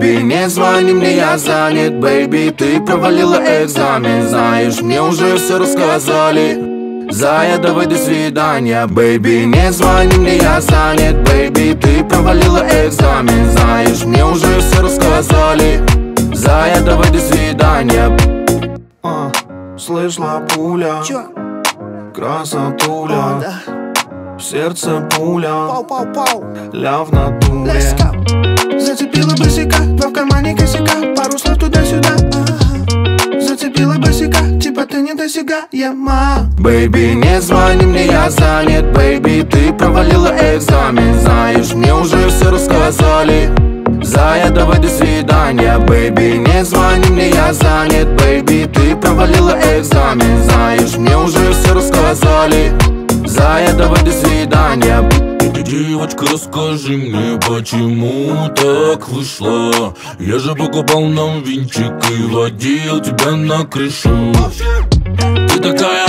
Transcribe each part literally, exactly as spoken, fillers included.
Бэйби, не звони мне, я занят. Бэйби, ты провалила экзамен. Знаешь, мне уже все рассказали. Зая, давай до свидания. Бэйби, не звони мне, я занят. Бэйби, ты провалила экзамен. Знаешь, мне уже все рассказали. Зая, давай до свидания. а, Слышала пуля, Чё? красотуля, О, да. в сердце пуля, Пау-пау-пау. ля в натуре. Let's go. Зацепила босика, два в кармане косяка, пару слов туда-сюда. Ага. Зацепила босика, типа ты недосягаема. Бэйби, не звони мне, я занят. Бэйби, ты провалила экзамен. Знаешь, мне уже все рассказали. Зая, давай до свидания. Бэйби, не звони мне, я занят. Бэйби, ты провалила экзамен. Знаешь, мне уже все рассказали. Зая, давай до свидания. Девочка, расскажи мне, почему так вышло? Я же покупал нам винчик и водил тебя на крышу. Ты такая,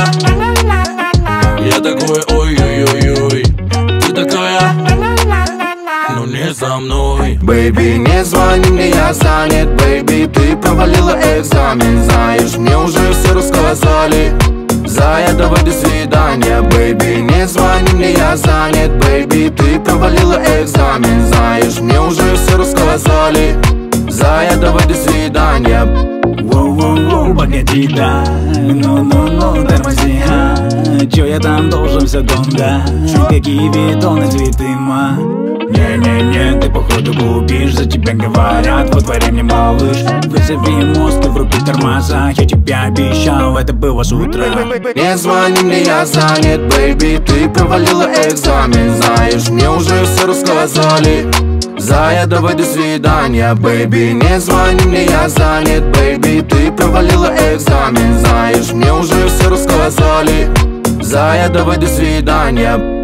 я такой, ой-ой-ой-ой. Ты такая, но не со мной. Бэйби, не звони мне, я занят. Бэйби, ты провалила экзамен. Знаешь, мне уже все рассказали. Зая, давай до свидания. Бэйби, не звони мне, я занят. Бэйби, ты провалила экзамен. Знаешь, мне уже все рассказали. Зая, давай до свидания. Воу-воу-воу, погоди, да. Ну-ну-ну, тормози, а. Чё я там должен все дом, да? Какие бетоны, цветы, ма. Не-не-не, ты походу губишь, за тебя говорят, во дворе мне малыш. Вызови мозг, ты вруби тормоза, я тебе обещал, это было с утра. Не звони мне, я занят. Бэйби, ты провалила экзамен. Знаешь, мне уже все рассказали. Зая, давай до свидания. Бэйби, не звони мне, я занят. Бэйби, ты провалила экзамен. Знаешь, мне уже все рассказали. Зая, давай до свидания.